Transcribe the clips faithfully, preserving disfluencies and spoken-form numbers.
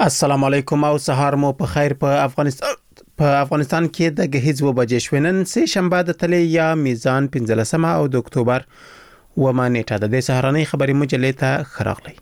السلام علیکم او سهار مو په خیر. په افغانستان په افغانستان کې د غهیز و بجې شوینن سه شنبه د تلې یا میزان پنځلسمه او د اکتوبر و ما نیټه د دې سهارنۍ خبري مجلې ته خراغلی.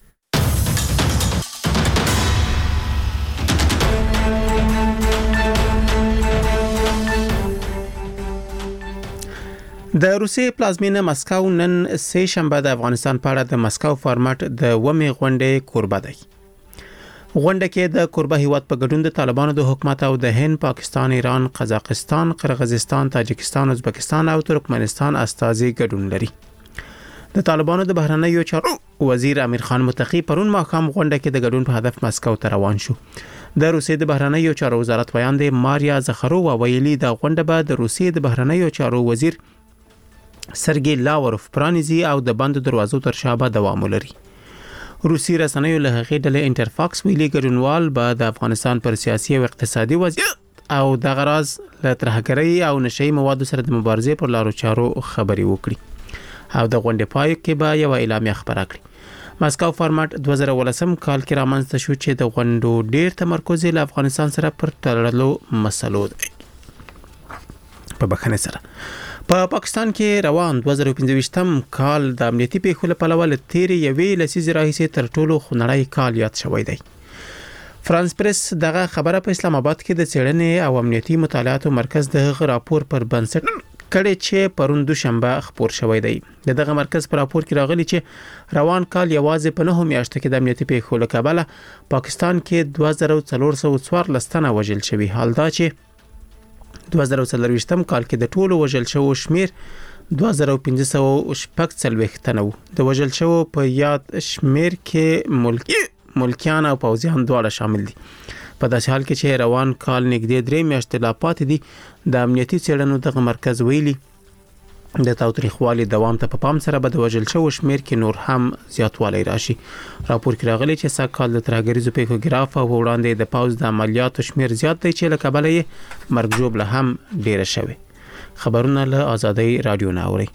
د روسیې پلازمینه مسکو نن سه شنبه د افغانستان په اړه د مسکو فارمټ د ومه غونډې کوربه دی. غونډه کې د کوربه هیواد په ګډون د طالبانو د حکومت او د هند، پاکستان، ایران، قزاقستان، قرغیزستان، تاجکستان، ازبکستان او ترکمنستان استازي ګډون لري. د طالبانو د بهرنیو چارو وزیر امیر خان متقی پرون ماښام غونډه کې د ګډون په هدف مسکو ته روان شو. د روسیې د بهرنیو چارو وزارت بیان دی ماریا زخرووا ویلي د غونډه به د روسیې د بهرنیو چارو وزیر سرګي لاوروف پرانیزي او د بند دروازو تر شا به دوام لري. روسي رسنیو له هغې ډلې انټرفاکس ویلي ګډونوال به د افغانستان پر سیاسي او اقتصادي وضعیت او د غراز له ترهګرۍ او نشئی موادو سره د مبارزې پر لارو چارو خبري وکړي او د غونډې پای کې به یو اعلامیه خبره کړي. مسکو فارمټ دوه زره ولسم کال کې رامنځته شو چې د غونډو ډیر تمرکز له افغانستان سره پر تړلو مسلو دی. په بخښنه سره په پا پاکستان کې روان دوه زره پنځه کال د امنیتي پیښو له پلوه له تیرې یوې لسیزې راهیسې تر ټولو خونړی کال یاد شوی دی. فرانس پریس دغه خبره په اسلام آباد کې د څېړنې او امنیتي مطالعاتو مرکز دغه راپور پر بنسټ کړي چې پرون دوشنبه خبر شوی دی. دغه مرکز پر راپور کې راغلی چې روان کال یوازې په نه میاشتو کې د امنیتي پیښو له کبله پاکستان کې دوه زره څلور سوه څوارلس تنه وژل شوي، حال دا چې دوه زره څلرویشتم کال کې د ټولو وژل شوو شمیر دوه زره پنځه سوه شپږ څلوېښت تنه و. د وژل شوو په یاد شمیر کې ملکی ملکیان او پوځیان دواړه شامل دي. په داسې حال کې چې روان کال نږدې درې میاشتې لا پاتې دي، د امنیتي څېړنو دغه مرکز ویلي د تاوتریخوالي دوام ته په پام سره به د وژل شوو شمیر کې نور هم زیاتوالی راشي. راپور کې راغلی چې سږ کال د ترهګریزو پیښو ګراف او وړاندې د پوځ د عملیاتو شمیر زیات دی چې له کبله یې مرګ ژوبله هم ډیره شوې. خبرونه له آزادۍ رادیو نه اورئ.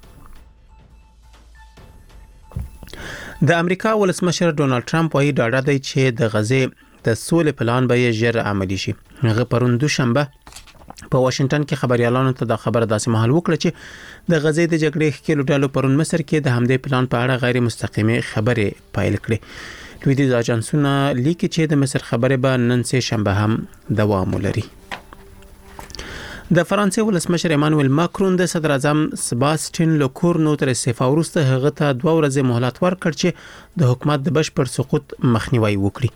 د امریکا ولسمشر ډونالد ټرمپ وايي ډاډه دی چې د غزې د سولې پلان به یې ژر عملي شي. هغه پرون دوشنبه په واشنگټن کې خبريالانو ته د خبره داسې مهال وکړه چې د غزې د جګړې ښکېلو ډلو پرون مصر کې د همدې پلان په اړه غیر مستقیمه خبرې پیل کړې. لویدیځ اجنسونه لیکي چې د مصر خبره به نن سه شنبه هم دوام ولري. د فرانسې ولسمشر ایمانوئل ماکرون د صدر اعظم سباستین لوکورنو تر استعفا وروسته هغه ته دوه ورځې مهلت ورکړ چې د حکومت د بشپړ سقوط مخنیوي وکړي.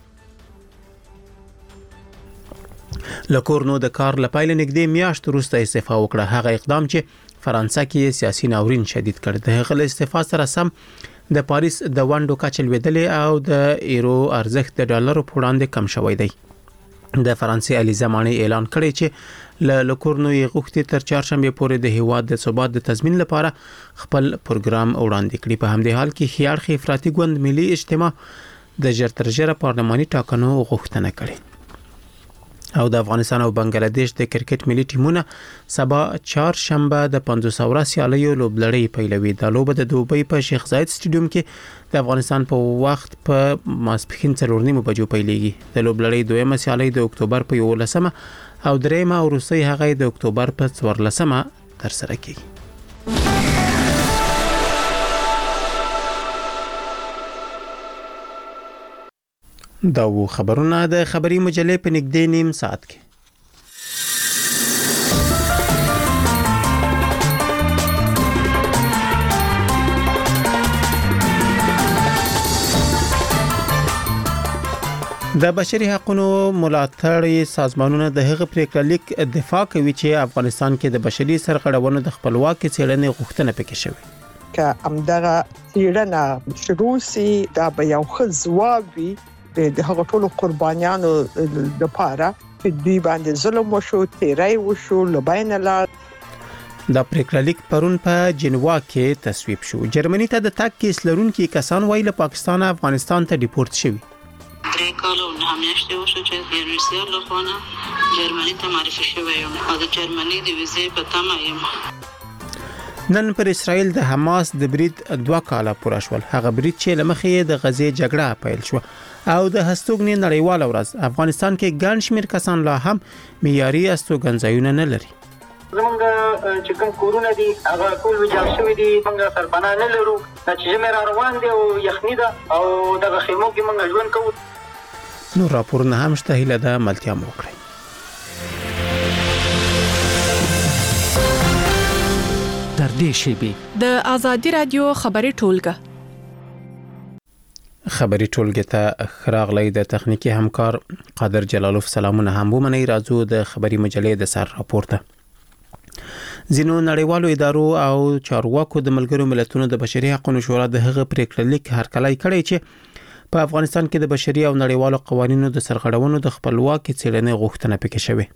لکورنو د کار لپاره نږدې میاشت وروسته استعفا وکړه. هغه اقدام چې فرانسه کې سیاسي ناورین شدید کړ. د هغه استعفا سره سم د پاریس د وانډو کچل ویدلې او د ایرو ارزښت د ډالرو په وړاندې کم شوی دی. د فرانسې علي زمانی اعلان کړی چې ل لکورنو یې غوښتي تر چهارشنبه پورې د هیواد د ثبات د تضمین لپاره خپل پروګرام وړاندې کړي. په همدې حال کې خیاړخي افراطي ګوند ملي اجتماع د ژرترژره پارلماني ټاکنو غوښتنه کړې. او د افغانستان او بنگلاديش د کرکټ ملي ټیمونه سبا چهارشنبه د پنځوس اوره سیالیو لوبلړۍ پیلوي. د لوبه د دوبۍ په شیخ زاید سټیډیوم کې د افغانستان په وخت په ماسپښین څلور نیمو بجو پیلېږي. د لوبلړۍ دویمه سیالي د اکتوبر په یولسمه او دریمه او وروستۍ هغه د اکتوبر په څوارلسمه ترسره کیږي. دا و خبرونه د خبري مجلې په نږدې نیم ساعت کې. د بشري حقوقو ملاتړ سازمانونه د هغه پریکړه لیک دفاع کوي چې افغانستان کې د بشري سرغړونو د خپلواکۍ څېړنې غوښتنه پکې شوې. که امدغه څېړنه شروع سي دا به یو ښه ځواب وي د هغو ټولو قربانیانو لپاره چې دوی باندې ظلم وشو، تیری وشو، لبین لار. دا پریکړه لیک پرون په جنوا کې تصویب شو. جرمني ته د تګ کیس لرونکي کسان وایي له پاکستان افغانستان ته ډیپورت شوي. درې کاله نه میاشتې وشو چې د روسیې له خوا جرمني ته معرفي شوی یم او د جرمني د ویزې په تمه یم. نن پر اسرائیل د حماس د برید دوه کاله پوره شول. هغه برید چې لمخې د غزې جګړه پیل شو او د هستوګنې نړیواله ورځ افغانستان کې ګڼ شمېر کسان لا هم معیاري هستوګنځایونه نه لري. زمونږ چې کوم کورونه دي هغه ټول ویجاړ شوي دي، موږ سرپناه نه لرو، چې ژمی را روان دی او یخني ده او دغه خیمو کې موږ ژوند کوو. نور راپورونه هم شته، هیله ده ملتیا مو وکړئ. در دې شیبې د آزادي رادیو خبري ټولګه خبري ټولګه ته خراغلی د تخنیکی همکار قادر جلالوف سلامونه هم ومني. راځو د خبري مجلې د سر راپورته. ځینو نړیوالو ادارو او چارواکو د ملګرو ملتونو د بشري حقوقو شورا د هغه پریکړه لیک هرکلی کړی چې په افغانستان کې د بشري او نړیوالو قوانینو د سرغړونو د خپلواکي څېړنې غوښتنه پکې شوې.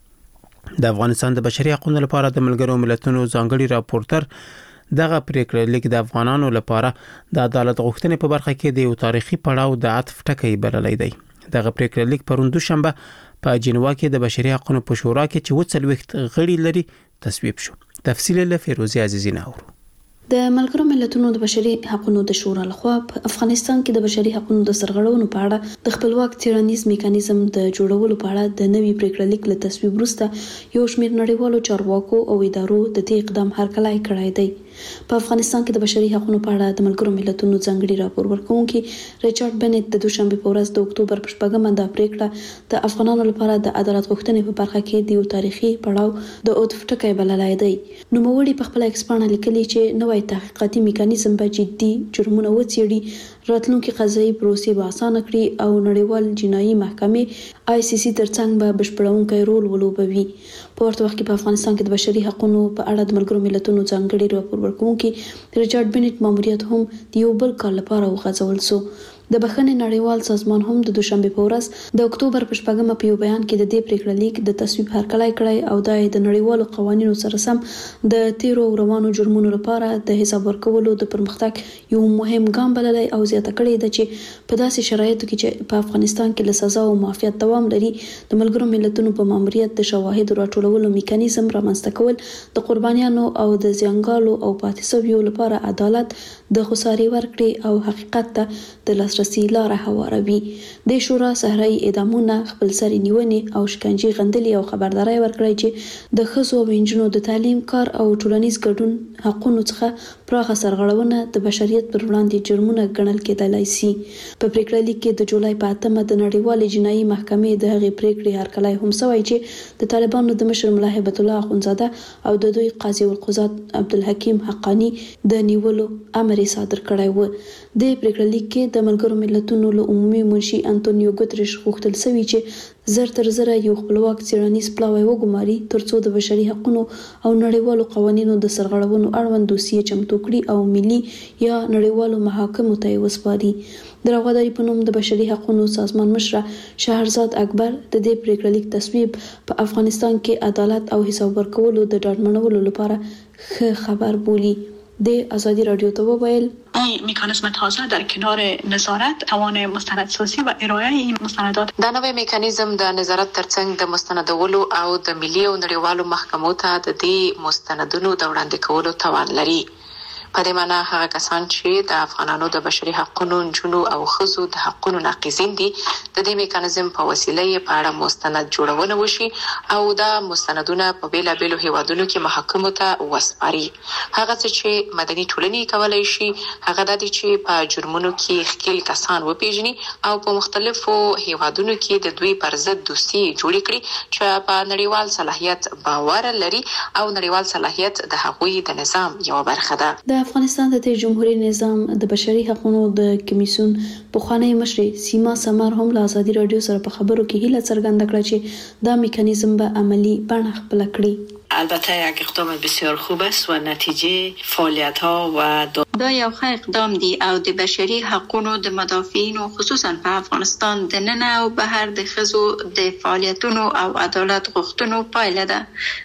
د افغانستان د بشري حقوقو لپاره د ملګرو ملتونو ځانګړي راپورټر دغه پریکړه لیک د افغانانو لپاره د عدالت غوښتنې په برخه کې د یو تاریخي پړاو د عطف ټکی بللی دی. دغه پریکړه لیک پروند دوشنبه په جنیوا کې د بشري حقوقو په شورا کې چې وڅلويخت غړي لري تصویب شو. تفصیل له فیروزی عزیزی ناور. د ملګرو ملتونو د بشري حقوقو د شورا لخوا په افغانستان کې د بشري حقوقو د سرغړونو په اړه د خپلواک څېړنیز میکانیزم د جوړولو په اړه د نوي پریکړه لیک له تصویب وروسته یو شمېر نړیوالو چارواکو او ادارو د دې اقدام هرکلی کړی دی. په افغانستان کې د بشري حقوقو په اړه د ملګرو ملتونو ځانګړي راپور ورکوونکي ریچارډ بنټ د دوشنبه په ورځ د اکتوبر په شپږمه د پریکړه د افغانانو لپاره د عدالت غوښتنې په برخه کې د یو تاریخي پړاو د عطف ټکی بللی دی. نوموړي په خپل ایکسپانه لیکلي چې نوې تحقیقاتي میکانیزم به جدي جرمونه وڅېړي، راتلونکي قضایي پروسې به اسانه کړي او نړیوال جنایي محکمې آی سی سی ترڅنګ به بشپړونکی رول ولوبوي. په ورته وخت کې په افغانستان کې د بشري حقوقو په اړه د ملګرو ملتونو ځانګړي راپور ورکوونکي ریچارډ بنټ ماموریت هم د یو بل کال لپاره وغځول شو. د بخښنې نړیوال سازمان هم د دوشنبه په ورځ د اکتوبر په شپږمه په یو بیان کې د دې پریکړه لیک د تصویب هرکلی کړی او د نړیوالو قوانینو سره سم د تیرو روانو جرمونو لپاره د حساب ورکولو د پرمختګ یو مهم ګام بللی او زیاته کړې ده چې په داسې شرایطو کې چې په افغانستان کې له سزا او معافیت دوام لري، د ملګرو ملتونو په ماموریت د شواهدو راټولولو میکانیزم رامنځته کول د قربانیانو او د زیانګالو او پاتې شویو لپاره عدالت د خسارې ورکړې او حقیقت ته د لاسرسي لاره هواروي. د شورا صحرایي اعدامونه، خپلسري نیونې او شکنجې غندلې او خبرداري ورکړې چې د ښځو او نجونو د تعلیم، کار او ټولنیز ګډون حقوقو څخه پراخه سرغړونه د بشریت پر وړاندې جرمونه ګڼل کېدلای شي. په پریکړه لیک کې د جولای په اتمه د نړیوالې جنایي محکمې د هغې پریکړې هرکلی هم شوی چې د طالبانو د مشر ملا هیبت الله اخونزاده او د دوی قاضي القضات عبدالحکیم حقانی د نیولو امر صادر کړی و. د پریکړه لیک کې د ملګرو ملتونو له عمومي منشي انټونیو ګوتریش غوښتل شوی چې زر تر زره یو خپلواک څېړنیز پلاوی وګماري ترڅو د بشري حقوقو او نړیوالو قوانینو د سرغړونو اړوند دوسیې چمتو کړي او ملي یا نړیوالو محاکمو ته یې وسپاري. د راغداري په نوم د بشري حقوقو سازمان مشره شهرزاد اکبر د دې پریکړه لیک تصویب په افغانستان کې عدالت او حساب ورکولو د ډاډمنولو لپاره ښه خبر بولي. د آزادی رادیو ته وویل این مکانیزم تازه در کنار نظارت توان مستندسازی و ارائه این مستندات دا نوې میکانیزم د نظارت ترڅنګ د مستندولو او د ملي او نړیوالو محکمو ته د دې مستندونو د وړاندې کولو توان لري. په دې معنی هغه کسان چې د افغانانو د بشري حقوقو، نجونو او ښځو د حقوقو ناقضین دي د دې میکانیزم په وسیله یې په اړه مستند جوړونه وشي او دا مستندونه په بیلابیلو هیوادونو کې محاکمو ته وسپاري. هغه څه چې مدني ټولنې کولای شي هغه د دې چې په جرمونو کې ښکېل کسان وپیژني او په مختلفو هیوادونو کې د دوی پر ضد دوسیې جوړې کړي چې په نړیوال صلاحیت باور لري او نړیوال صلاحیت د هغوی د نظام یو برخه ده. د افغانستان د تیر جمهوریت نظام د بشري حقوقو د کمیسیون پخوانی مشر سیما سمر هم له آزادي رادیو سره په خبرو کې هیله څرګنده کړه چې دا میکانیزم به عملی بڼه خپل کړي. البته یک اقدام بسیار خوب است و نتیجه فعالیت ها و دا یو ښه اقدام دی او د بشري حقوقو د مدافعینو خصوصا په افغانستان د نن او بهر د ښځو د فعالیتونو او عدالت غوښتنو پایله ده.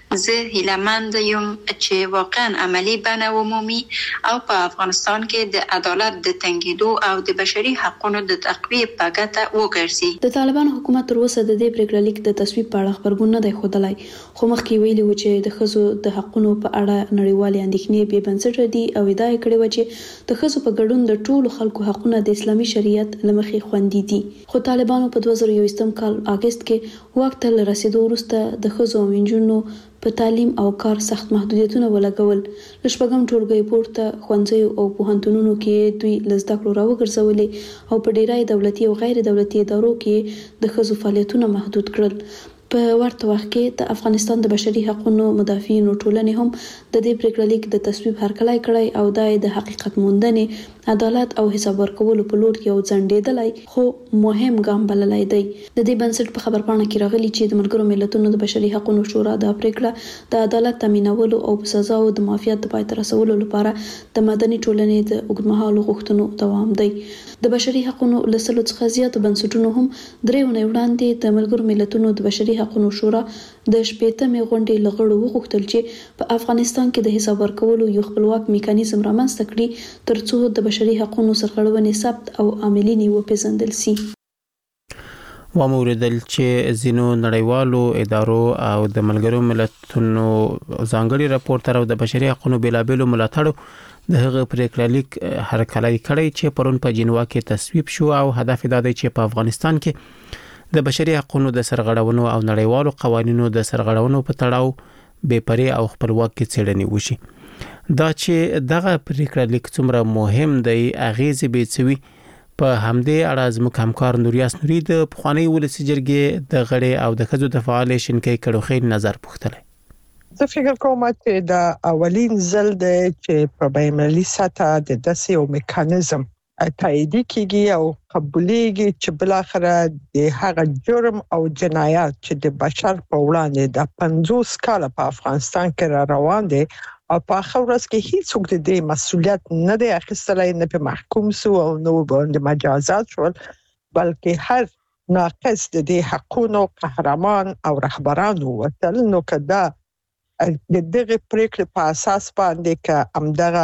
زه هیله‌مند یم چې واقعا عملی بڼه ومومي او په افغانستان کې د عدالت د تنګیدو او د بشري حقوقو د تقویه په ګټه وګرځي. د طالبان حکومت تر اوسه د دې پریکړه لیک د تصویب په اړه خبرګون نه دی ښودلی، خو مخکې ویلي و چې د ښځو د حقوقو په اړه نړیوالې اندېښنې بې بنسټه دي او ادعا یې کړې وه چې د ښځو په ګډون د ټولو خلکو حقونه د اسلامي شریعت له مخې خوندي دي. خو طالبانو په دوه زره یوویشتم کال اګست کې واک ته له رسیدو وروسته د ښځو او نجونو په تعلیم او کار سخت محدودیتونه ولګول. له شپږم ټولګي پورته ښوونځیو او پوهنتونونو کې دوی له زده کړو راوګرځولې او په ډیری دولتي او غیر دولتي ادارو کې د ښځو فعالیتونه محدود کړل. په ورته وخت کې د افغانستان د بشري حقوقو مدافعینو ټولنې هم د دې پریکړه لیک د تصویب هرکلی کړی او دا د حقیقت موندنې، عدالت او حساب ورکولو په لور یو ځنډېدلی خو مهم ګام بللی دی. د دې بنسټ په خبرپاڼه کې راغلي چې د ملګرو ملتونو د بشري حقوقو شورا دا پریکړه د عدالت تامینولو او په سزاو د معافیت د پای ته رسولو لپاره د مدني ټولنې د اوږدمهالو غوښتنو دوام دی. د بشري حقوقو له سلو څخه زیاتو بنسټونو هم درې اونۍ وړاندې د ملګرو ملتونو د بشري حقوقو شورا د شپېتمې غونډې له غړو وغوښتل چې په افغانستان کې د حساب ورکولو یو خپلواک میکانیزم رامنځته کړي ترڅو د بشري حقوقو سرغړونې ثبت او عملي وپېژندل شي. وموردل چې ځینو نړیوالو ادارو او د ملګرو ملتونو ځانګړي راپورټر او د بشري حقوقو بېلابېلو ملاتړو د هغه پریکړه لیک هرکلی کړی چې پرون په جنوا کې تصویب شو او هدف دا دی چې په افغانستان کې د بشري حقوقو د سرغړونو او نړیوالو قوانینو د سرغړونو په تړاو بې پرې او خپلواک څېړنې وشي. دا چې دغه پریکړه لیک څومره مهم دی اغیزې به څوي په همدې اړه زموږ همکار نوریاس نوري د پخوانی ولسی جرګې د غړي او د ښځو د فعال شینکۍ کړوخې نظر پوښتلی. زه فکر کوم چې د اولین ځل د چې په بین‌المللي سطح د داسې یو میکانیزم تایید کیږي او قبولېږي چې بل اخر د هغه جرم او جنایت چې د بشر په وړاندې د پنځوس کال په افغانستان کې را روان دي او په اخر ورځ کې هیڅوک د دې مسؤلیت نه دی اخیستلی، نه په محکوم سو او نو باندې مجازات شول، بلکې هر ناقص د دې حقوقو قهرمان او رهبران وتل. نو کدا د دغه پریکړې په اساس باندې ک امدغه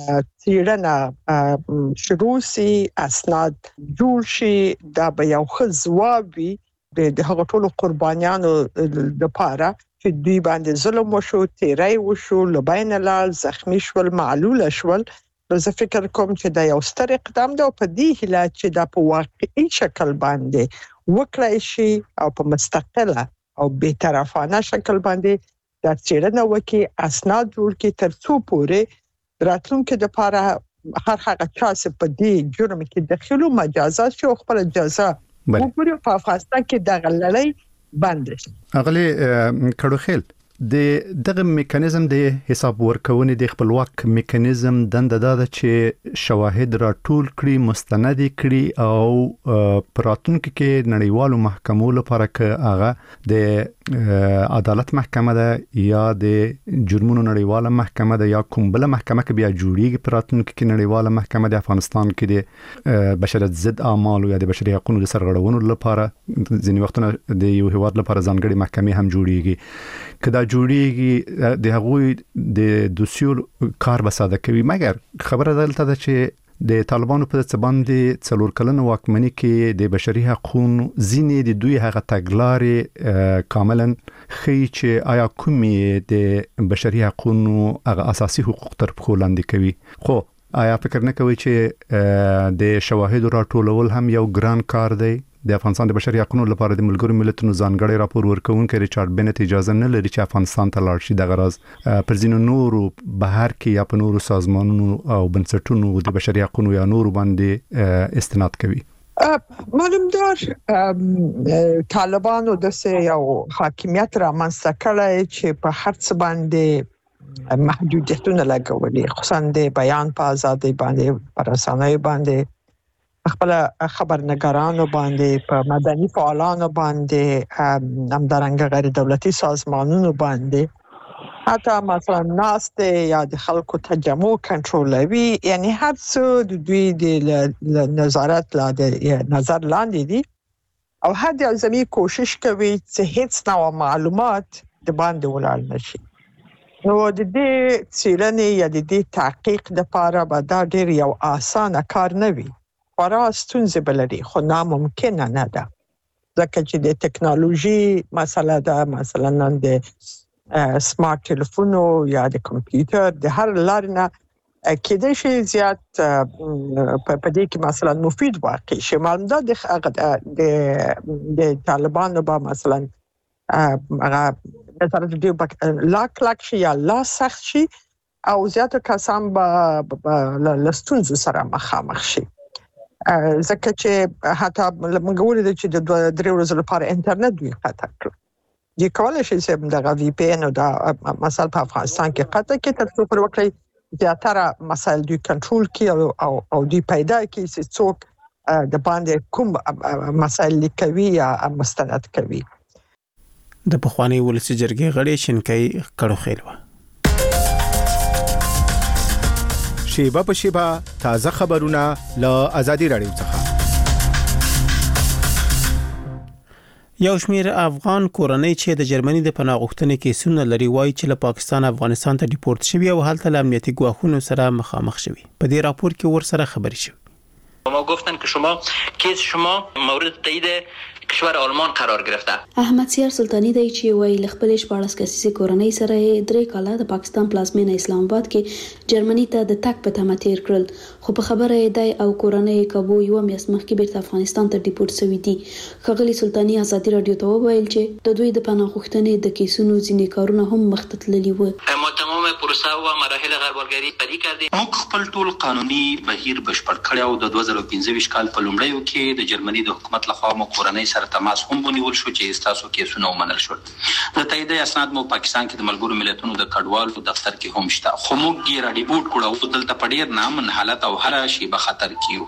څېړنه شروع سي، اسناد جوړ شي، دا به یو ښه د هغو ټولو قربانیانو لپاره چې دوی باندې ظلم وشو، تیری وشو، لبین لال زخمی شول، معلول شول. زه فکر کوم چې دا یو ستر اقدام دی او په دې هیله چې دا په واقعي شکل باندې وکړای شي او په مستقله او بی‌طرفانه شکل باندې دا څېړنه وکړي، اسناد جوړ کړي ترڅو پورې راتلونکي لپاره هر هغه چا چې په دې جرم کې دخیلو مجازات شي او خپل جزا وګوري. په افغانستان کې د غلړۍ بند شي. اغلی کړوخیل د دغه میکانیزم د حساب ورکونې د خپلواک میکانیزم دنده دا ده چې شواهد را ټول کړي، مستند کړي او پراتونکو کې نړیوالو محکمو لپاره کې هغه د عدالت محکمه ده یا د جرمونو نړیواله محکمه ده یا کوم بل محکمه کې بیا جوړیږي، پراتونکو کې نړیواله محکمه د افغانستان کې د بشریت ضد اعمال یا د بشري حقوقو د سرغړونو لپاره ځینې وختونه د یو هیواد لپاره ځانګړي محکمې هم جوړیږي. کدا جوړیږي د هغوی د دوسیو کار به ساده کوي، مګر خبره دلته ده چې د طالبانو په څه باندې څلور کلن واکمنۍ کې د بشري حقوقو ځینې د دوی هغه تګلارې کاملا خي چې آیا کومې د بشري حقوقو هغه اساسي حقوق تر پښو لاندې کوي. خو آیا فکر نه کوي چې د شواهد راټولول هم یو ګران کار دی؟ د افغانستان د بشري حقوقو لپاره د ملګرو ملتونو ځانګړي راپور ورکوونکی ریچارډ بنت اجازه نه لري چې افغانستان ته لاړ شي. د غرض پر ځینو نورو بهر کې یا په نورو سازمانونو او بنسټونو د بشري حقوقو یا نورو باندې استناد کوي. معلومدار طالبانو د یو حاکمیت را منځته کړی چې په هر څه باندې محدودیتونه لګولي، خصوصا د بیان په ازادۍ باندې، پر رسنیو باندې، خپل خبرنګارانو باندې، په مدني فعالانو باندې، همدارنګه غیر دولتي سازمانونو باندې، حتی مثلا ناست یا د خلکو تجمع کنټرولوي، یعنی هر څه د دوی د نظارت لاندې نظر لاندې دي او هر یو زمي کوشش کوي چې هیڅ نوع معلومات د باندې ولاړ نشي. نو د دې څېړنې یا د دې تحقیق لپاره به دا ډېر یو اسانه کار نه وي. خورا ستونزې بلري خو ناممکنه نه ده. ځکه چې د ټکنالوژي مسله ده، مثلا نن د سمارټ ټلیفونو یا د کمپیوټر د هر لارې نه کېدای شي زیات په دې کې مثلا مفید واقع شي. معلوم ده د د طالبانو به مثلا هغه مثلا د لاک لاک شي یا لا سخت شي او زیاته کسان به لستونزو سره مخامخ شي. ځکه چې حتی موږ ولیدل چې د درې ورځې لپاره انټرنیټ دوی قطع کړ. د کولای شي چې د وی پی ان او د مثلا په افغانستان کې قطع کې تر څو پر وکړي زیاتره مسایل دوی کنټرول کړي او او دوی پیدا کړي چې څوک د باندې کوم مسایل لیکوي یا مستند کوي. د پخوانی ولسی جرګې غړي شینکای کړو خیل و شیبه په شیبه تازه خبرونه له ازادي رادیو څخه. یو شمیر افغان کورنۍ چې د جرمني د پناه غوښتنې کیسونه لري وایي چې له پاکستان افغانستان ته ډیپورت شوی او هلته له امنیتي ګواښونو سره مخامخ شوی. په دې راپور کې ور سره خبري شوی. ما گفتن که شما کیس شما مورد تایید کشور آلمان قرار گرفته. احمد سیار سلطانی دی چې وایي ل خپل شپږ کسیزه کورنۍ سره درې کاله د پاکستان پلازمینه اسلام آباد کې جرمني ته د تک په تمه تیر کړل، خو په خبره دی او کورنۍ کابو یو میاشت مخکې بیرته افغانستان ته ډیپورت شوی دي. خغلی سلطانی ازادي رادیو ته وویل چې د دوی د پناه غوښتنې د کیسونو ځینې کارونه هم مخته تللي و. ما تمام پروسه او مراحل غیربالګری پرې کړې. موږ خپل ټول قانوني بهیر بشپړ کړی او د دوه زره پنځه کال په لومړیو کې د جرمني د حکومت لخوا مو کورنۍ سره تماس هم ونیول شو چې تاسو کیسونه ومنل شول. د تایید اسناد مو پاکستان کې د ملګرو ملتونو د کډوالو دفتر کې هم شته، خو موږ یې را ډیپورت کړو او دلته په ډیر نامن حالت او هر شی به خطر کیو.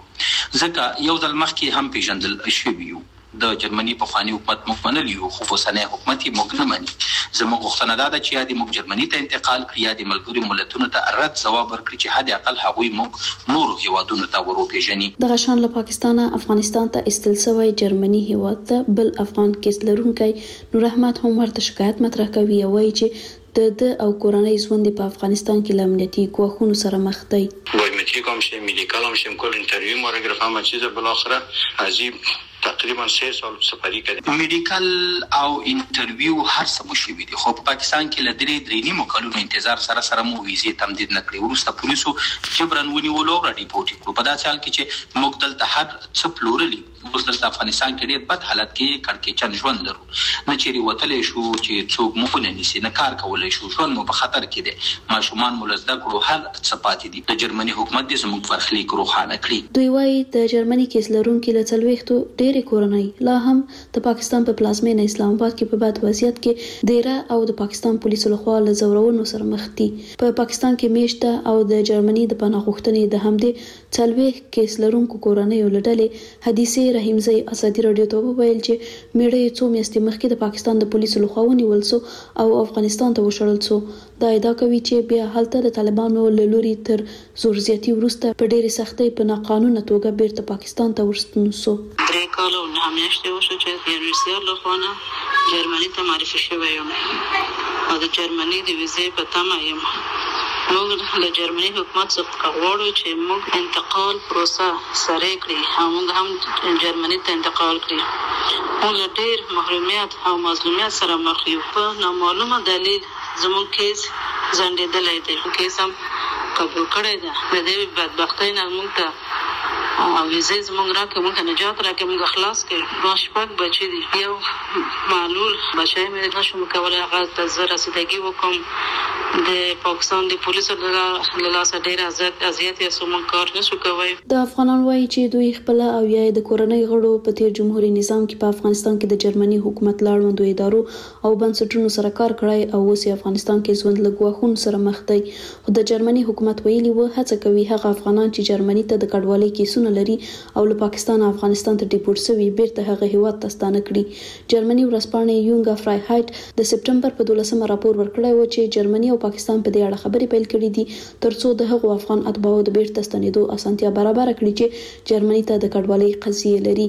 ځکه یو ځل مخکې هم پیژندل شوی یو د جرمني په خواني حکومت موږ منلی یو، خو اوسنی حکومت یې موږ نه مني. زموږ غوښتنه دا ده چې یا دې موږ جرمني ته انتقال کړي یا دې ملګرو ملتونو ته رد ځواب ورکړي چې حد اقل هغوی موږ نورو هیوادونو ته وروپېژني. دغه شان له پاکستانه افغانستان ته استل شوی جرمني هیواد ته بل افغان کیس لرونکی نور احمد هم ورته شکایت مطرح کوي او وایي چې د د او کورنۍ ژوند په افغانستان کې لامنیتي ګواښونو سره مخ دی. بایومتریک هم شه، میدیکال هم شه، کل انترویو ما را گرفتم و چیز بالاخره عجیب تقریبا سه سال سفری کړی. میډیکل او انټرویو هر څه مو شوي دي، خو په پاکستان کې له درې درې نیمو کلونو انتظار سره سره مو ویزې تمدید نه کړې. وروسته پولیسو جبرن ونیولو او را ډیپورټ کړو. په داسې حال کې چې موږ دلته هر څه پلورلي، اوس دلته افغانستان کې ډېر بد حالت کې کړکېچن ژوند لرو، نه چیرې وتلی شو چې څوک مو ونه نیسي، نه کار کولی شو، ژوند مو په خطر کې دی، ماشومان مو له زده کړو هر څه پاتې دي. د جرمني حکومت دې زموږ برخلیک روښانه کړي. دوی وایي د جرمني کیس لرونکي له څلوېښتو ډېرې کورنۍ لا هم د پاکستان په پلازمینه اسلام آباد کې په بد وضعیت کې دیره او د پاکستان پولیسو لخوا له زورونو سره مخ دي. په پاکستان کې میشته او د جرمني د پناه غوښتنې د همدې څلوېښت کیس لرونکو کورنۍ لړلې حدیثه رحیمزی ازادي رادیو ته وویل چې میړه څو میاشتې مخکې د پاکستان د پولیسو لخوا ونیول شو او افغانستان ته وشړل شو. دا ادعا کوي چې بیا هلته د طالبانو له لوري تر زور زیاتی وروسته په ډېرې سختۍ په ناقانونه توګه بیرته پاکستان ته ورستون شو. درې کاله او نهه میاشتې وشو چې د یونیورسيټي له خوا نه جرمني ته معرفي شوی یم او د جرمني د ویزې په تمه یم. موږ له جرمني حکومت څخه غواړو چې موږ انتقال پروسه سره کړي او موږ هم جرمني ته انتقال کړي. موږ ډېر محرومیت او مظلومیت سره مخ یو. په نامعلومه دلیل زموږ کیس ځنډېدلی دی. کیس هم قبول کړی ده. د دې بدبختۍ نه موږ ته او ویزې زموږ راکړه، موږ ته نجات راکړه، موږ خلاص کړي. ما شپږ بچي دي. یو معلول بچی مې نشم کولی هغه ته زه رسیدګي وکړم. د پاکستان د پولیسو له لاسه ډېر اذیت یې سو موږ کار نشو کوی. د افغانان وایي چې دوی خپل او یا د کورنۍ غړو په تیر جمهوریت نظام کې په افغانستان کې د جرمني حکومت لاړوندو ادارو او بنسټونو سره کار کړی او اوس افغانستان کې ژوند له ګواښونو سره مخ دی. خو د جرمني حکومت ویلي و هڅه کوي هغه افغانان چې جرمني ته د کډوالۍ کیسونه لري او له پاکستان افغانستان ته ډیپورت شوي بیرته هغه هیواد ته ستانه کړي. جرمني ورځپاڼې یونګا فرایهایټ د سپټمبر په دولسمه راپور ورکړی و چې جرمني او پاکستان په دې اړه خبرې پیل کړې دي ترڅو د هغو افغان اتباعو د بیرته ستنېدو اسانتیا برابر کړي چې جرمني ته د کډوالۍ قضیه لري.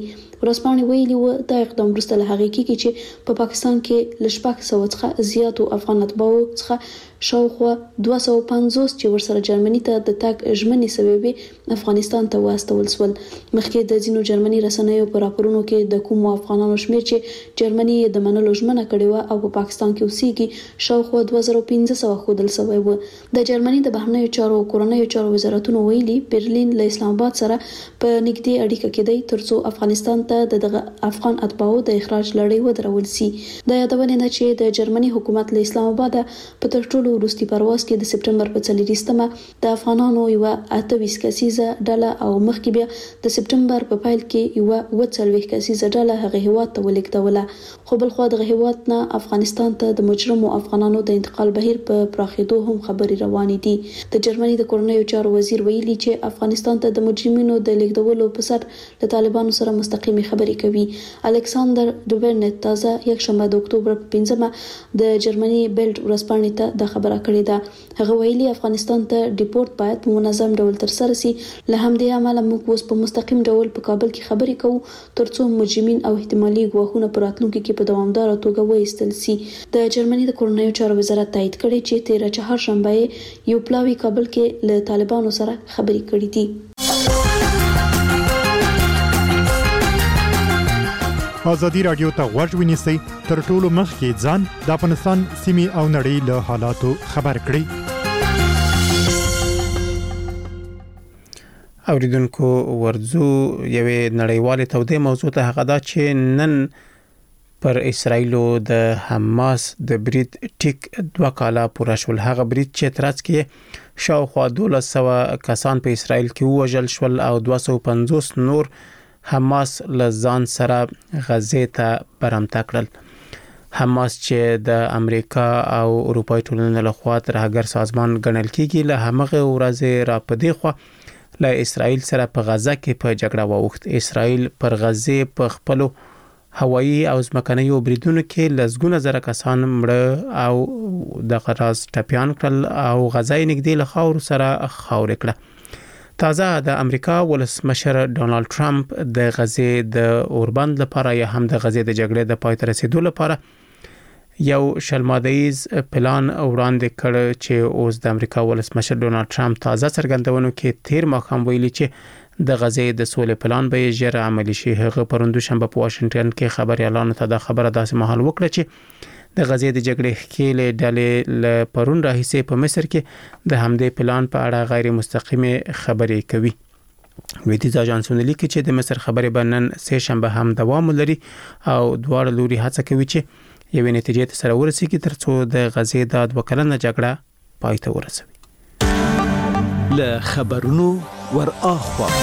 ورسپانې ویلي و دا اقدام وروسته له هغې کېږي چې په پاکستان کې له شپږ سوه څخه زیاتو افغان اتباعو څخه شاوخوا دوه سوه پنځوس چې ورسره جرمني ته د تګ ژمنې سببې افغانستان ته واستول شول. مخکې د ځینو جرمني رسنیو په راپورونو کې د کومو افغانانو شمېر چې جرمني یې د منلو ژمنه کړې وه او په پاکستان کې اوسېږي شاوخوا دوه زره پنځه سوه ښودل شوی و. د جرمني د بهرنیو چارو او کورنیو چارو وزارتونو ویلي برلین له اسلام آباد سره په نږدې اړیکه کې دی ترڅو افغانستان ته د دغه افغان اتباعو د اخراج لړۍ ودرول شي. د یادونې نه چې د جرمني حکومت له اسلام آباد په تر ټولو وروستي پرواز کې د سپټمبر په څلورویشتمه د افغانانو یو اته ویشت کسیزه ډله او مخکې بیا د سپټمبر په پیل کې یو اوه څلوېښت کسیزه ډله هغه هیواد ته ولېږدوله. خو بل خو دغه هیواد نه افغانستان ته د مجرمو افغانانو د انتقال بهیر په پراخېدو هم خبرې روانې دي. د جرمني د کورنیو چارو وزیر ویلي چې افغانستان ته د مجرمینو د لیږدولو په سر له طالبانو سره مستقیمې خبرې کوي. الکساندر ډوبرنټ تازه یک شنبه د اکتوبر په پنځمه د جرمني بیلډ ورځپاڼې ته د خبره کړې ده. هغه ویلي افغانستان ته ډیپورت باید په منظم ډول ترسره شي. له همدې امله موږ اوس په مستقیم ډول په کابل کې خبرې کوو ترڅو مجرمین او احتمالي ګواښونه په راتلونکي کې په دوامداره توګه وایستل شي. د جرمني د کورنیو چارو وزارت تایید کړی چې تیره چهارشنبه یو پلاوی کابل کې له طالبانو سره خبرې کړې دي. ازادي رادیو ته غوږ ونیسئ تر ټولو مخکې ځان د افغانستان سیمې او نړۍ له حالاتو خبر کړئ. اوریدونکو ورځو یوې نړیوالې تودې موضوع ته هغه دا چې نن پر اسرایلو د حماس د برید ټیک دوه کاله پوره شول. هغه برید چې ترڅ کې شاوخوا دولس سوه کسان په اسرایل کې ووژل شول او دوه سوه پنځوس نور حماس له ځان سره غزې ته برمته کړل. حماس چې د امریکا او اروپای ټولنې لخوا ترهګر سازمان ګڼل کیږي له همغه ورځې را پدې خو له اسرایل سره په غزه کې په جګړه واوښت. اسرایل پر غزې په خپل هوایي او ځمکنیو بریدونو کې لزګونه زره کسان مړه او د غراز ټپيان کړل او غزه یې نږدې له خاور سره خاورې کړه. تازه د امریکا ولسمشر ډونالد ټرمپ د غزې د اوربند لپاره یا هم د غزې د جګړې د پای ته رسیدو لپاره یو شلمادهیز پلان وړاندې کړ چې اوس د امریکا ولسمشر ډونالد ټرمپ تازه څرګندونو کې تیر ماښام ویلي چې د غزې د سولې پلان به ژر عملي شي. هغه پروندو شنبه په واشنگټن کې خبريالانو ته د خبره داسې مهال وکړه چې د غزې د جګړې ښکېلې ډلې له پرون راهیسې په مصر کې د همدې پلان په اړه غیر مستقیمه خبرې کوي. لویدیځ اژانسونه لیکي چې د مصر خبرې به نن سه شنبه هم دوام لري او دواړه لوري هڅه کوي چې یوې نتیجې ته سره ورسیږي ترڅو د غزې د دوه کلنه جګړه پای ته ورسوي. له خبرونو ور اخوا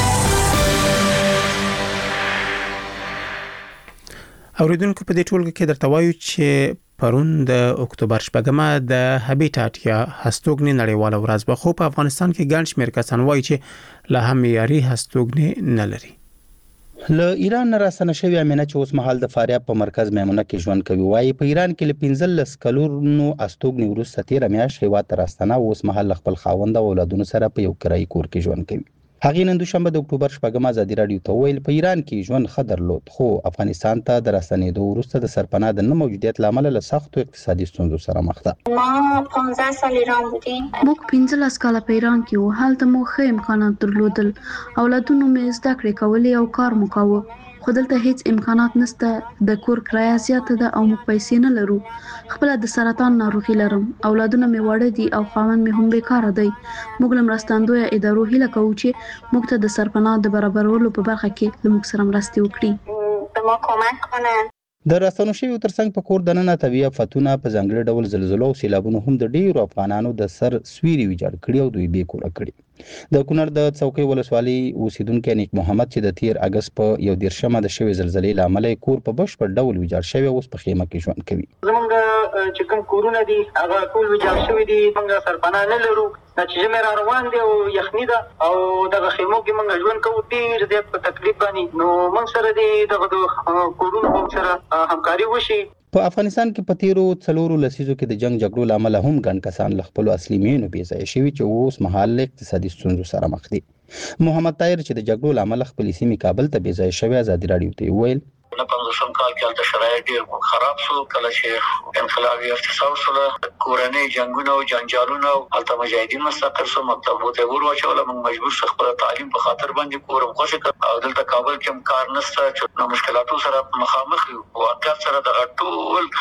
اوریدونکو په دې ټولګه کې درته وایو چې پرون د اکتوبر شپږمه د هابیټاټ یا هستوګنې نړیواله ورځ به خو په افغانستان کې ګڼ شمېر کسان وایي چې له هم معیاري هستوګنې نه لري. له ایران راستنه شوی امینه چې اوس مهال د فاریاب په مرکز میمونه کې ژوند کوي وایي په ایران کې ل پنځلس کلونو استوګنې وروسته تیر میاشت هیواد ته راستنه اوس مهال خپل خاوند او اولادونو سره په یو کرایي کور کې ژوند کوي. هغه نن دوشنبه د اکتوبر شپږمه ازادي رادیو ته ویل په ایران کې ژوند ښه درلود خو افغانستان ته د راستنېدو وروسته د سرپناه د نه موجودیت لامل له سختو اقتصادي ستونزو سره مخ ده. ما پنځه سال ایران بودیم. موږ پنځلس کاله په ایران کې وو. هلته مو ښه امکانات درلودل. اولادونو مې زده کړې کولې او کار مو کاوه. خو دلته هیڅ امکانات نشته. د کور کرایه زیاته ده او موږ پیسې نه لرو. خپل د سرطان ناروغي لرم. اولادونه مې واړه دي او خاوند مې هم بیکاره دی. موږ له مرستندویه ادارو هیله کوو چې موږ ته د سرپناه د برابرولو په برخه کې له موږ سره مرستې وکړي. به ما کمک کنن. د راستنو شویو ترڅنګ په کور دننه طبيعي آفتونه په ځانګړي ډول زلزلو او سیلابونو هم د ډیرو افغانانو د سر سویری ویجاړ کړي او دوی بې کوره کړي. د کونړ د څوکۍ ولسوالۍ اوسیدونکو نیک محمد چې د تیر اگست په یو دیرشمه د شوی زلزلې لامل کور په بشپړ ډول ویجاړ شوی اوس په خیمه کې ژوند کوي. زمونږ چې کوم کورونه دي هغه ټول ویجاړ شوی دي. موږ سرپناه نه لرو چې زموږ را روان دي او یخني ده او دغه خیمو کې موږ ژوند کوو ډیر زیات په تکلیف باندې. نو موږ سره دي دغه کورونو سره همکاري وشي. په افغانستان کې په تیرو څلورو لسیزو کې د جنگ جګړو لامل هم ګڼ کسان له خپل اصلي مینو بې ځایه شوي چې اوس مهال اقتصادي ستونزو سره مخ دي. محمد طاهر چې د جګړو لامل خپل سیمې کابل ته بې ځایه شوی ازادي راډیو ته ویل نه پنځوسم کال کې هلته شرایط ډېر خراب شو کله چې انقلابي ارتساو شوله کورنۍ جنګونه او جنجالونه هلته مجاهدین مستقر شو مکتبو ته ور واچوله موږ مجبور شو خپل تعلیم په خاطر باندې کورم خوښ کړ او دلته کابل کې هم کار نشته چې نو مشکلاتو سره مخامخ یو واقعیت سره دغه ټول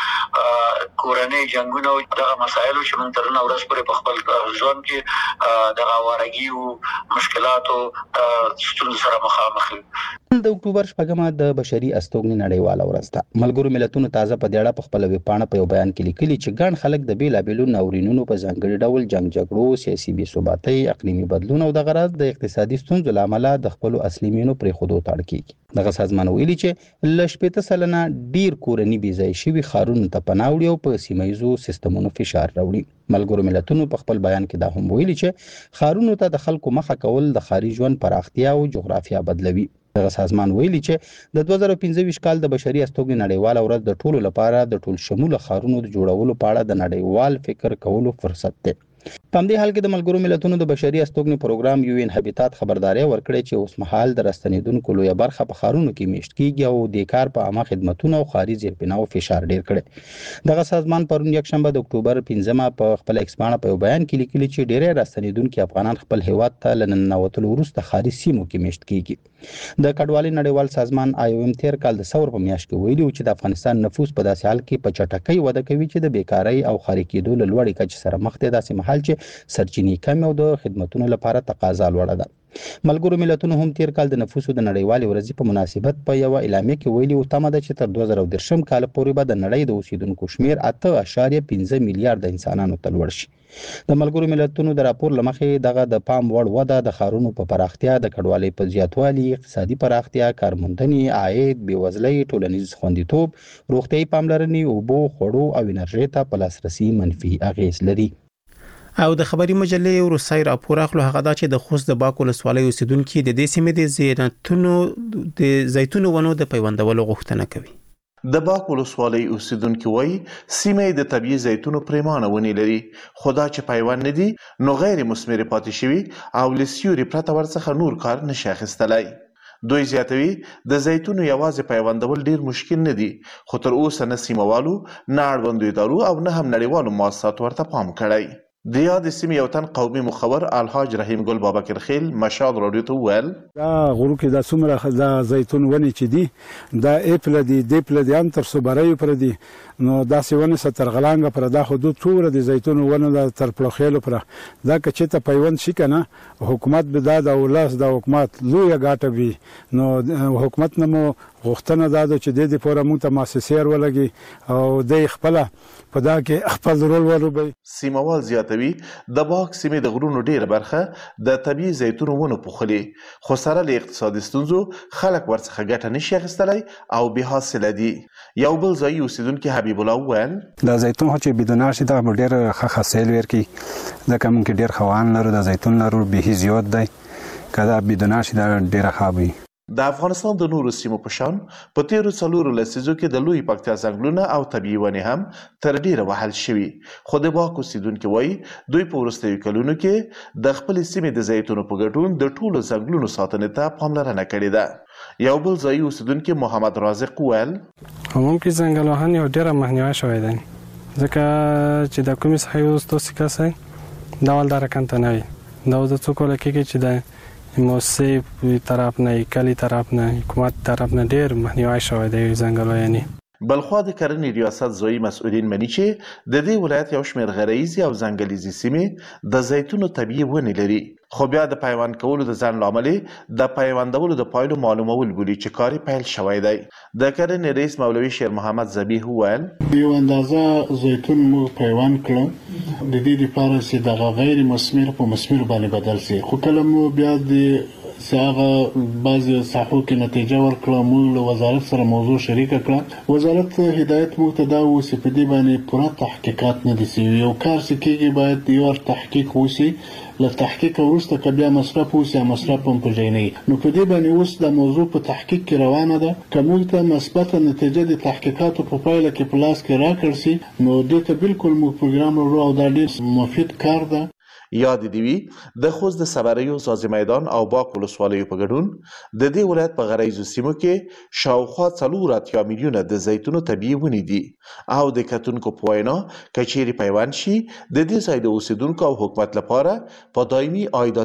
کورنۍ جنګونه او دغه مسایلو چې موږ تر نن ورځ پورې په خپل ژوند کې دغه وارګي او مشکلاتو ستونزو سره مخامخ یو. د اکتوبر شپږمه د بشري استوګنې نړیواله ورځ ده. ملګرو ملتونو تازه په دې اړه په خپل ویبپاڼه په یو بیان کې لیکلي چې ګڼ خلک د بیلابیلو ناورینونو په ځانګړي ډول جنګ جګړو، سیاسي بې ثباتۍ، اقلیمي بدلون او دغه راز د اقتصادي ستونزو له امله د خپلو اصلي مینو پرېښودو ته اړ کېږي. دغه سازمان ویلي چې له شپېته سلنه ډېر کورني بې ځایه شوي ښارونو ته پناه وړي او په سیمه ییزو سیستمونو فشار راوړي. ملګرو ملتونو په خپل بیان کې دا هم ویلي چې ښارونو ته د خلکو مخه کول د ښاري ژوند پراختیا او جغرافیا بدلوي. دغه سازمان ویلي چې د دوه زره پنځه ویشت کال د بشري استوګنې نړیواله ورځ د ټولو لپاره د ټول شموله ښارونو د جوړولو په اړه د نړیوال فکر کولو فرصت دی. په همدې حال کې د ملګرو ملتونو د بشري استوګنې پروګرام یو ان هابیتات خبرداري ورکړې چې اوس مهال د راستنیدونکو لویه برخه په ښارونو کې میشت کیږي او د کار په عامه خدمتونو او ښاري زیربناو فشار ډیر کړي. دغه سازمان پرون یکشنبه د اکتوبر پنځمه په خپل ایکس باندې په یو بیان کې لیکلي چې ډېری راستنیدونکي افغانان خپل هیواد ته له ننوتلو وروسته ښاري سیمو کې میشت کیږي. د کډوالۍ نړیوال سازمان آی او ایم تیر کال د ثور په میاشت کې ویلي چې د افغانستان نفوس په داسې حال کې په چټکۍ وده کوي چې د بیکارۍ او ښاري کېدو له لوړې کچې سره مخ دی، داسې مهال چې سرچینې کم او د خدمتونو لپاره تقاضا لوړه ده. ملګرو ملتونو هم تیر کال د نفوسو د نړیوالې ورځې په مناسبت په یوه اعلامیه کې ویلي و تمه ده چې تر دوه زره دېرشم کال پورې به د نړۍ د اوسیدونکو شمیر اته اعشاریه پنځه میلیارډ انسانانو ته لوړ شي. د ملګرو ملتونو د راپور له مخې دغه د پام وړ وده د ښارونو په پراختیا، د کډوالۍ په زیاتوالي، اقتصادي پراختیا، کارموندنې، عاید، بېوزلۍ، ټولنیز خوندیتوب، روغتیایي پاملرنې، اوبو، خوړو او انرژۍ ته په لاسرسي منفي اغېز لري. او د خبري مجلې وروستی راپور اخلو هغه دا چې د خوست د باک ولسوالۍ اوسیدونکو د دې سیمې د زیتونو د زیتونو ونو د پیوندولو غوښتنه کوي. د باک ولسوالۍ اوسیدونکو وایي سیمه د طبيعي زیتونو پریمانه ونې لري، خدا چې پیوند نه دي نو غیر مثمر پاتې شوي او لسیوري پرته ورڅخه نور کار نشي اخیستلای. دوی زیاتوي د زیتونو یوازې پیوندول ډیر مشکل نه دي، خو تر اوسه نه سیموالو، نه اړوندو ادارو او نه هم نړیوالو مؤسساتو ورته پام کړی. د یاد سیمې یو تن قومي مخور الحاج رحیم ګل بابکر خیل مشال راډیو ته وویل دا غرو کې د څومره د زیتون ونې چې دي دا اپل دي د اپل دي ان تر صبرای پر دي نو دا سیونه ستر غلانګ پر دا حدود ټول د زیتون ونه د تر پلوخېلو پر دا کچې ته پیوند شي کنه حکومت به دا د اولاس د حکومت لوی غاټه وي نو حکومت نمو غوښتنه دا چې د دې پوره موږ ته مؤسسیر ولګي او د خپل په دا کې خپل رول ولوبي. سیموال زیاتوي د باک سیمې د غرونو ډیره برخه د طبيعي زیتونو ونو پوښلي، خو سره له اقتصادي ستونزو خلک ورڅخه ګټه نشي اخیستلای او به حاصله دي. یو بل ځای اوسیدونکي حبیب الله وویل د زیتون چې بدون شي دا ډیر ښه حاصل ورکي، ځکه موږ ډیر خوان لرو د زیتون لرو به زیات دی، کله بدون شي دا ډیر ښه وي. د افغانستان د نورو سیمو په شان په تیرو څلورو لسیزو کې د لوی پکتیا ځنګلونه او طبیعي ونې هم تر ډیره وهل شوي، خو د باک اوسیدونکي وایي دوی په وروستیو کلونو کې د خپلې سیمې د زیتونو په ګډون د ټولو ځنګلونو ساتنې ته پاملرنه کړې ده. یو بل ځایي اوسیدونکي محمد رازق وویل ممکن ځنګل وهنې یو ډیره مخنیوی شوی دی، ځکه چې د کومې څخه یو ستاسې کسئ دا ول دا رقم ته نه وي، دا اوس د څوک وله کېږي چې د موسسې طرف نه، کلي طرف نه، حکومت طرف نه ډیر مخنیوی شوی دی ځنګل وهنې. بلخوا د کرنې ریاست ځایي مسؤلین مني چې د دې ولایت یو شمېر غرایزي او ځنګلیزې سیمې د زیتونو طبیعي ونې لري، خو بیا د پیوند کولو د ځنډ له امله د پیوندولو د پایلو معلومول بولي چې کاري پیل شوی دی. د کرنې رئیس مولوي شیر محمد ذبیح وویل یو اندازه زیتون مو پیوند کړو د دې لپاره چې دغه غیر مثمر په مثمر باندې بدل شي، خو کله مو بیا د چې هغه بعضې ساحو کې نتیجه ورکړه. موږ له وزارت سره موضوع شریکه کړه. وزارت هدایت موږ ته دا و چې په دې باندې پوره تحقیقات نه دي سوي. یو کار چې کېږي باید یو تحقیق وشي، له تحقیق وروسته که بیا مصرف وشي مصرف هم په ځای نه وي. نو په دې باندې اوس د موضوع په تحقیق کې روانه ده. که موږ ته مثبته نتیجه د تحقیقاتو په پایله کې په لاس کې راکړل شي نو دې ته بالکل موږ پروګرام لرو او دا ډېر مفید کار ده. یاد دی وی د خوست د صبریو ساز میدان او باک ولسوالیو په ګډون د دې ولایت په غریزو سیمو کې شاوخوا څلور اتیا میلیونه د زیتونو طبیعي ونې دي او د کتونکو په وینا کچېرې پیوند شي د دې ځای د اوسیدونکو او حکومت لپاره په دایمي عایدات